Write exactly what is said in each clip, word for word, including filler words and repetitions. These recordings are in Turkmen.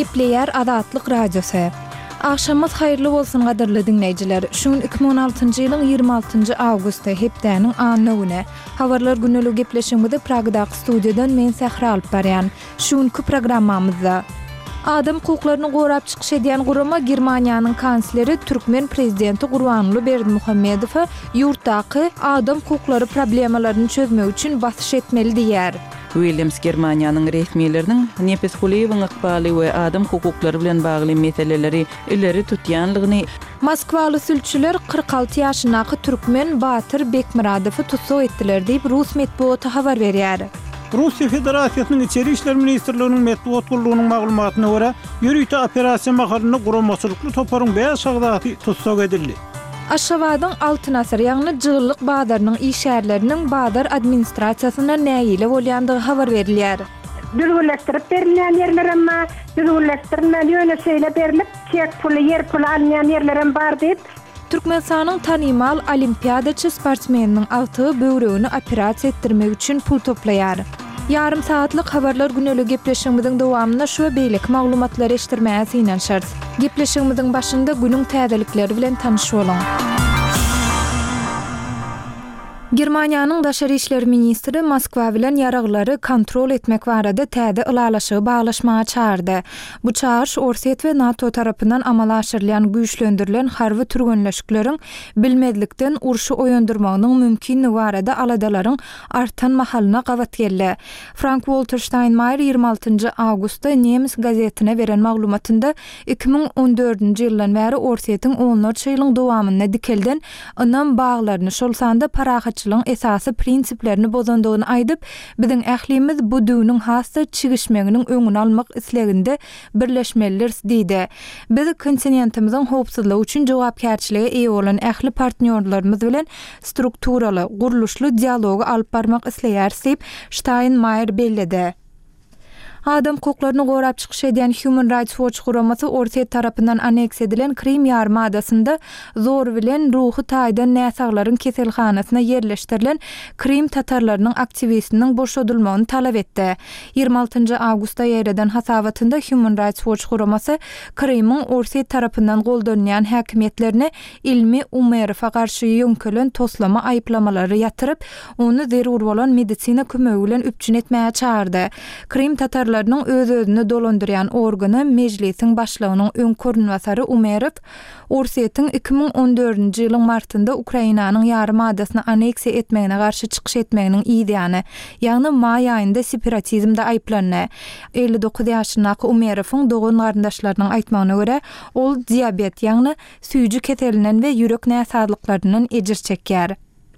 Gepleyer Azatlyk Radiosu. Akşamız hayırlı bolsun gaderly dinleyijiler. Şuň iki bin on altyncy ýylyň ýygrimi altyncy awgusty hepdäniň anyny. Habarlar günelük gepleşigimizde Pragdaky studiýadan men Sahra alyp barýan. Şuňky programmamyzda Adam hukuklaryny gorap çykyş edýän gurama Germaniýanyň kansleri Türkmen prezidenti Gurbanly Berdimuhammedow ýurtdaky adam hukuklary problemalaryny çözmek üçin basyş etmeli diýär. Williams Germaniýanyň resmiýetleriniň nepeshuliýyň ykbaly we adam hukuklary bilen bagly meseleleri ileri tutýanlygyny Moskwaly sülçüler kırk altı ýaşyndaky Türkmen Batyr Bekmuradowy tutsak etdiler diýip Rus medeniýeti habar berýär. Russiya Federasiýasynyň İçeri işler ministrliginiň medeniýet gurulunyň maglumatyna görä, ýürüýte operasiýa mahalyny guramaçylykly toparyň beş şagdaty tutsak edildi. Aşgabatyň altyn asyr ýagny jygyrlyk badarynyň işärleriniň badar administrasiýasyna näýile bolýandygy habar berilýär. Düzgünleştirip berilýän ýerler emma düzgünleştirmeli ýöne şeýle berilip, çek puly, ýer puly alýan ýerlerem bar diýip Türkmenistanyň tanymal olimpiadaçy sportmeniniň awty böwregini operasiýa etdirmek üçin pul toplaýar. Yarım saatlyk habarlar günelük gepleşigimiziň dowamyna şu beýleki maglumatlary eşitdirmäge synanşarys. Gepleşigimiziň başynda günüň täzelikleri bilen tanyşyp bolan. Germaniýanyň Daşary işler ministri Moskwa bilen ýaraglary kontrol etmek barada täze ılalaşygy baglaşmaga çağırdy. Bu çağırş Orset we NATO tarapyndan amala aşyrylýan güýçlendirilen harby türgenleşikleriň bilmedlikden urşy oýandyrmagynyň mümkinligi barada aladalaryň artan mahalyna gawat geldi. Frank-Walter Steinmeier ýygrimi altyncy awgustda Nemes gazetine beren maglumatynda iki bin on dördünji ýyldan bäri Orsetiň onlarça ýylyň dowamyna dikelden ynam baglaryny şol sanda parahaçylygyň esasy prinsiplerini bozandygyny aýdyp, biziň ählimiz bu düýüniň hassa çygişmeginiň öňüni almak isleginde birleşmeliler diýdi. Biz kontinentimiziň howpsuzlygy üçin jogapkärçiligi eýe bolan ähli partnerlarymyz bilen strukturaly, guruluşly dialogy alyp barmak isleýäris diýip Steinmeier bellidi. Adam hukuklaryny gorap çykyş edýän Human Rights Watch guramasy Orset tarapyndan anneks edilen Krim ýarmadasynda zor bilen ruhy taýdan näsaglaryň keselhanasyna ýerleşdirilen Krim tatarlarynyň aktivistiniň boşadylmagyny talap etdi. ýygrimi altyncy awgustda ýereden hasabatynda Human Rights Watch guramasy Krimyň Orset tarapyndan goldanýan häkimetlerini ilmi Umerowa garşy ýönkelen toslama aýyplamalary ýatyryp, onu zerur bolan medisina kömegi bilen üpçün etmäge çağırdy. Krim tatar öz-özüni dolandyrýan organy mejlisiň başlygynyň öň körnüwasary Umerov Orsetiň iki bin on dördünji ýylyň martynda Ukrainanyň ýarym adasyny anneksiýa etmegine garşy çykyş etmeginiň ideýany, ýagny may aýynda separatizmde aýplandy. elli dokuz ýaşyndaky Umerowyň dogan garyndaşlarynyň aýtmagyna görä, ol diabet, ýagny süýji keselinden we ýürek näsadyklарынан ejir çekýär.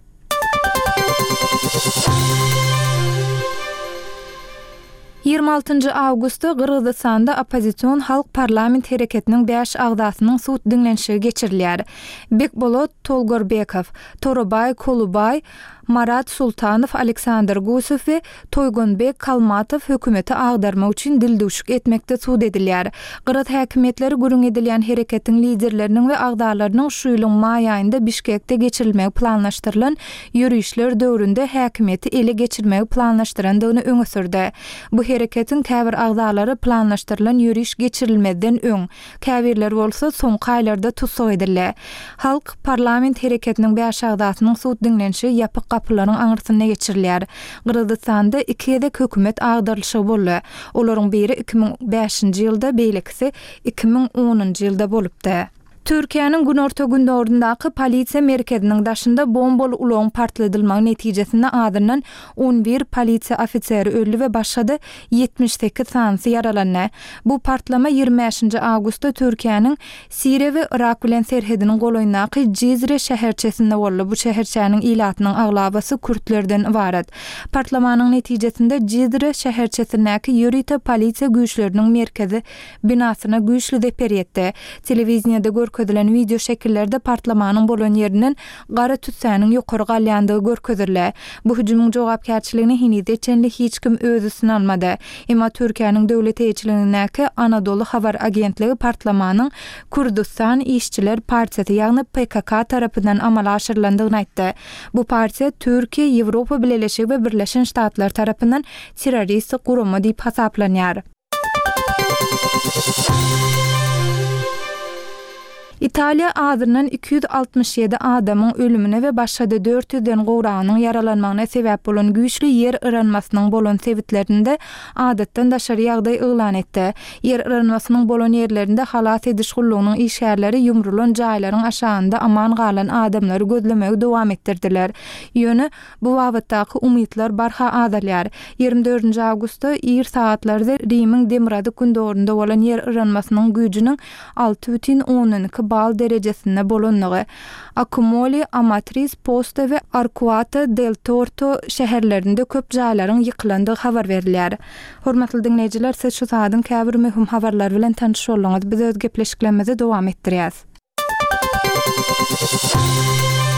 ýygrimi altyncy awgustda Gyrgyzstanda opposision halk parlament hereketiniň beş agdasynyň suwt dinlenşigi geçirilýär. Bekbolot Tolgorbekow, Torobay Kolubay, Marat Sultanow, Aleksandr Gusow we Toygonbek Kalmatow hökümeti agdarmak üçin dilduşuk etmekde suwt edilýär. Gyrgyz häkimetleri gürüň edilýän hereketiň liderleriniň we agdarlarynyň şu ýylyň may aýynda Bişkekde geçirilmegi planlaşdyrylan ýürüýüşler döwründe häkimeti ele geçirmegi planlaşdyrandygyny öňe sürdi. Bu hereketiň käbir agdarlary planlaşdyrylan ýürüýüş geçirilmeden öň, käbirler bolsa soňky aýlarda tutsak edildi. Halk parlament hereketiniň beş agdasynyň suwt dinlenşigi ýapyk kapılaryň aňyrsyna geçirilýär. Gyrgyzstanda iki ýedek hökümet agdarlyşy boldy. Olaryň biri iki bin beşinji ýylda, beýlekisi iki bin onunji ýylda bolupdy. Türkiýanyň Günorta Gündoğru'ndaky polisiýa merkeziniň daşynda bombaly uloň partladylmagy netijesinde adynyň on bir polisiýa ofiseri öldü we başga ýetmiş sekiz sansy yaralandy. Bu partlama ýygrimi beşinji awgustda Türkiýanyň Siriýa we Irak bilen serhediniň golaýyndaky Cizre şäherçesinde boldy. Bu şäherçäniň ilatynyň aglabasy kürtlerden ibaret. Partlamanyň netijesinde Cizre şäherçesindäki ýürüýte polisiýa güýçleriniň merkezi binasyna güýçli deper ýetdi. Telewiziýada görkezdilen video şekillerde partlamanyň bolan ýerinden gara tütsäniň ýokary galýandygy görkezildi. Bu hüjümüň jogapkärçiligini hinide etjenlik hiç kim özü üstüne almady. Emma Türkiýanyň döwlet eýçiligindäki Anadolu habar agentligi partlamanyň Kurdistan İşçiler Partiyasy ýagny P K K tarapyndan amala aşyrylandygyny aýtdy. Bu partiýa Türkiýe, Ýewropa Birleşigi we Birleşen Ştatlar tarapyndan terrorist gurama diýip hasaplanýar. İtaliya adından iki yüz altmış yedi adamın ölümüne ve başga dört yüzden gowranyň yaralanmagyna sebäp bolan güýçli yer ýaranmasynyň bolan sebitlerinde adatdan daşary ýagdaý ýylan etdi. Yer ýaranmasynyň bolan ýerlerinde halat ediş gullugynyň işgärleri ýumrulan jaýlaryň aşagynda aman galan adamlary gözlemegi dowam etdirdiler. Ýöne bu wagtdaky umytlar barha adalýar. ýygrimi dördünji awgustda ýer saatlarda Rimiň Demirady gündorunda bolan yer ýaranmasynyň güýjüniň alty бүтін ондон iki bal derejesinde bolanlygy Accumoli, Amatrice, Posta we Arquata del Torto şäherlerinde köp jaýlaryň ýykylandygy habar berilýär. Hormatly dinleýijiler, siz şu saatyň käbir möhüm habarlar bilen tanış bolýaňyz. Biz öz gepleşiklerimizi dowam etdirýäs.